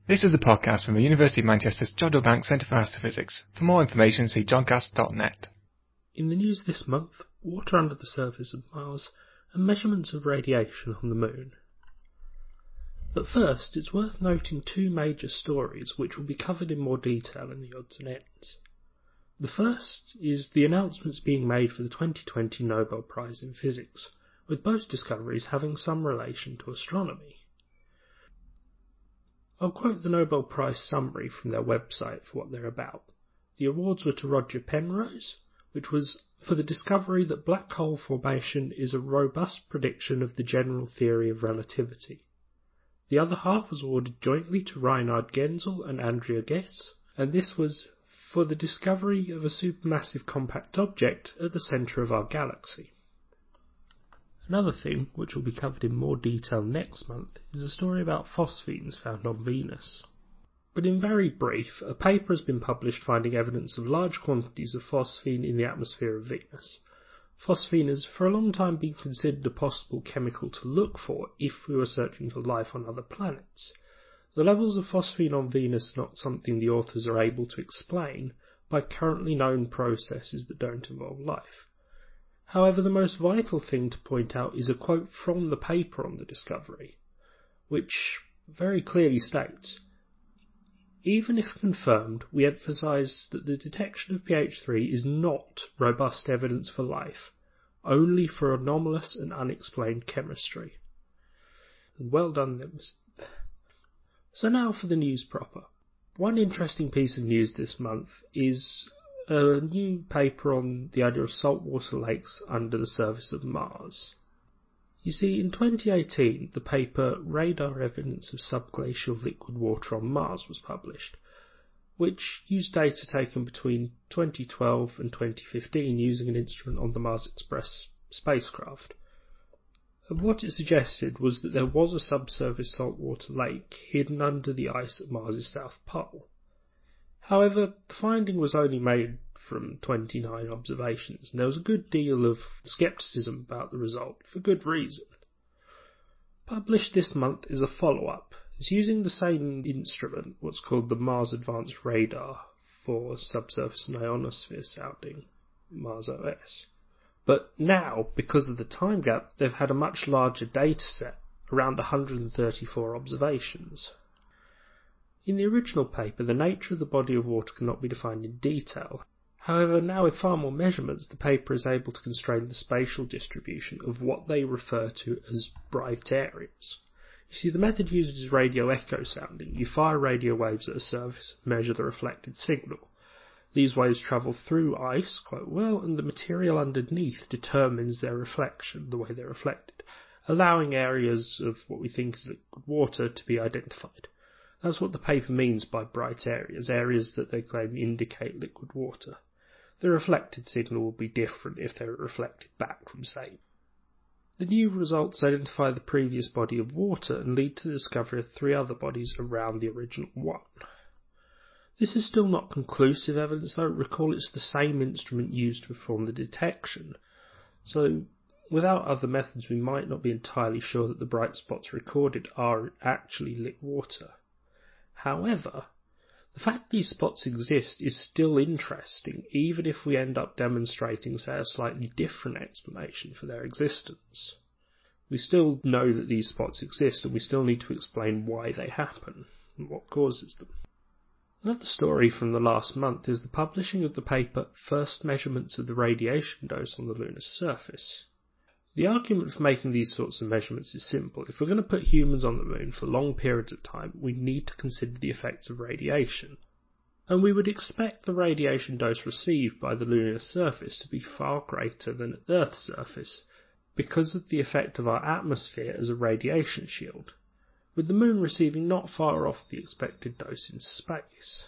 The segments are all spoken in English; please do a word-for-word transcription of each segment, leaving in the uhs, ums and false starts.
This is a podcast from the University of Manchester's Jodrell Bank Centre for Astrophysics. For more information, see jodcast dot net. In the news this month, water under the surface of Mars and measurements of radiation on the Moon. But first, it's worth noting two major stories which will be covered in more detail in the odds and ends. The first is the announcements being made for the twenty twenty Nobel Prize in Physics, with both discoveries having some relation to astronomy. I'll quote the Nobel Prize summary from their website for what they're about. The awards were to Roger Penrose, which was for the discovery that black hole formation is a robust prediction of the general theory of relativity. The other half was awarded jointly to Reinhard Genzel and Andrea Ghez, and this was for the discovery of a supermassive compact object at the centre of our galaxy. Another thing, which will be covered in more detail next month, is a story about phosphenes found on Venus. But in very brief, a paper has been published finding evidence of large quantities of phosphine in the atmosphere of Venus. Phosphine has for a long time been considered a possible chemical to look for if we were searching for life on other planets. The levels of phosphine on Venus are not something the authors are able to explain by currently known processes that don't involve life. However, the most vital thing to point out is a quote from the paper on the discovery, which very clearly states, "Even if confirmed, we emphasise that the detection of P H three is not robust evidence for life, only for anomalous and unexplained chemistry." And well done them. So now for the news proper. One interesting piece of news this month is a new paper on the idea of saltwater lakes under the surface of Mars. You see, in twenty eighteen, the paper Radar Evidence of Subglacial Liquid Water on Mars was published, which used data taken between twenty twelve and twenty fifteen using an instrument on the Mars Express spacecraft. And what it suggested was that there was a subsurface saltwater lake hidden under the ice at Mars' south pole. However, the finding was only made from twenty-nine observations, and there was a good deal of scepticism about the result, for good reason. Published this month is a follow-up. It's using the same instrument, what's called the Mars Advanced Radar, for subsurface and ionosphere sounding, Mars O S. But now, because of the time gap, they've had a much larger data set, around one hundred thirty-four observations. In the original paper, the nature of the body of water cannot be defined in detail. However, now with far more measurements, the paper is able to constrain the spatial distribution of what they refer to as bright areas. You see, the method used is radio echo sounding. You fire radio waves at a surface and measure the reflected signal. These waves travel through ice quite well, and the material underneath determines their reflection, the way they're reflected, allowing areas of what we think is liquid water to be identified. That's what the paper means by bright areas, areas that they claim indicate liquid water. The reflected signal will be different if they're reflected back from, say. The new results identify the previous body of water and lead to the discovery of three other bodies around the original one. This is still not conclusive evidence, though. Recall it's the same instrument used to perform the detection, so without other methods we might not be entirely sure that the bright spots recorded are actually lit water. However, the fact these spots exist is still interesting, even if we end up demonstrating, say, a slightly different explanation for their existence. We still know that these spots exist, and we still need to explain why they happen and what causes them. Another story from the last month is the publishing of the paper First Measurements of the Radiation Dose on the Lunar Surface. The argument for making these sorts of measurements is simple. If we're going to put humans on the Moon for long periods of time, we need to consider the effects of radiation. And we would expect the radiation dose received by the lunar surface to be far greater than at the Earth's surface, because of the effect of our atmosphere as a radiation shield, with the Moon receiving not far off the expected dose in space.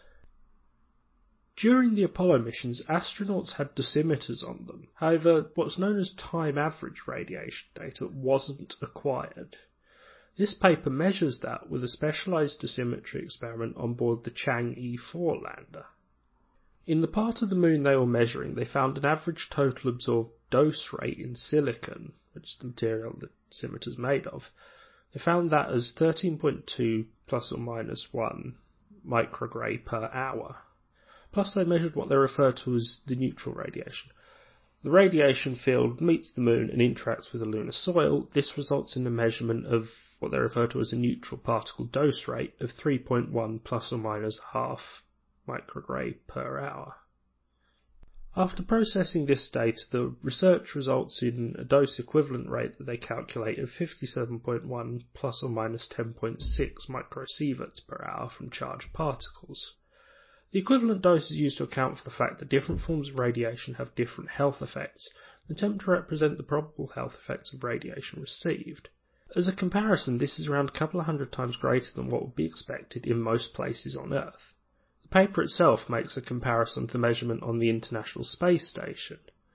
During the Apollo missions, astronauts had dosimeters on them. However, what's known as time-average radiation data wasn't acquired. This paper measures that with a specialised dosimetry experiment on board the Chang E four lander. In the part of the Moon they were measuring, they found an average total absorbed dose rate in silicon, which is the material that dosimeters is made of, They found that as thirteen point two plus or minus one microgray per hour. Plus they measured what they refer to as the neutral radiation. The radiation field meets the moon and interacts with the lunar soil. This results in a measurement of what they refer to as a neutral particle dose rate of three point one plus or minus half microgray per hour. After processing this data, the research results in a dose equivalent rate that they calculate of fifty-seven point one plus or minus ten point six microsieverts per hour from charged particles. The equivalent dose is used to account for the fact that different forms of radiation have different health effects, and attempt to represent the probable health effects of radiation received. As a comparison, this is around a couple of hundred times greater than what would be expected in most places on Earth. The paper itself makes a comparison to the measurement on the International Space Station.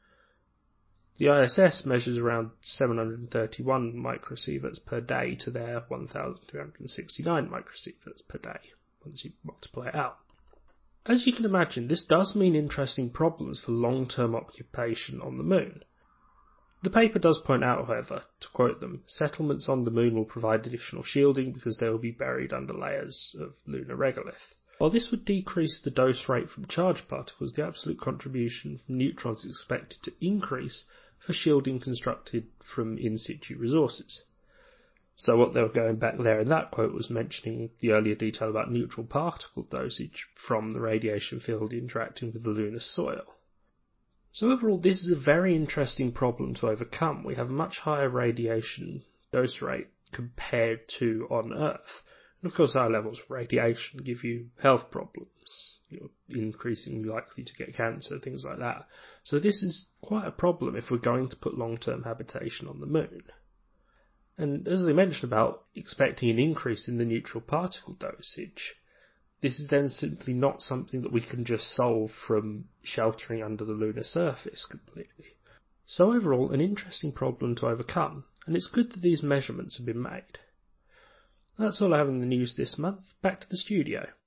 The I S S measures around seven hundred thirty-one microsieverts per day to their one thousand two hundred sixty-nine microsieverts per day, once you multiply it out. As you can imagine, this does mean interesting problems for long-term occupation on the moon. The paper does point out, however, to quote them, settlements on the moon will provide additional shielding because they will be buried under layers of lunar regolith. While this would decrease the dose rate from charged particles, the absolute contribution from neutrons is expected to increase for shielding constructed from in situ resources. So what they were going back there in that quote was mentioning the earlier detail about neutral particle dosage from the radiation field interacting with the lunar soil. So overall, this is a very interesting problem to overcome. We have a much higher radiation dose rate compared to on Earth. And of course, higher levels of radiation give you health problems. You're increasingly likely to get cancer, things like that. So this is quite a problem if we're going to put long-term habitation on the moon. And as I mentioned about expecting an increase in the neutral particle dosage, this is then simply not something that we can just solve from sheltering under the lunar surface completely. So overall, an interesting problem to overcome, and it's good that these measurements have been made. That's all I have in the news this month. Back to the studio.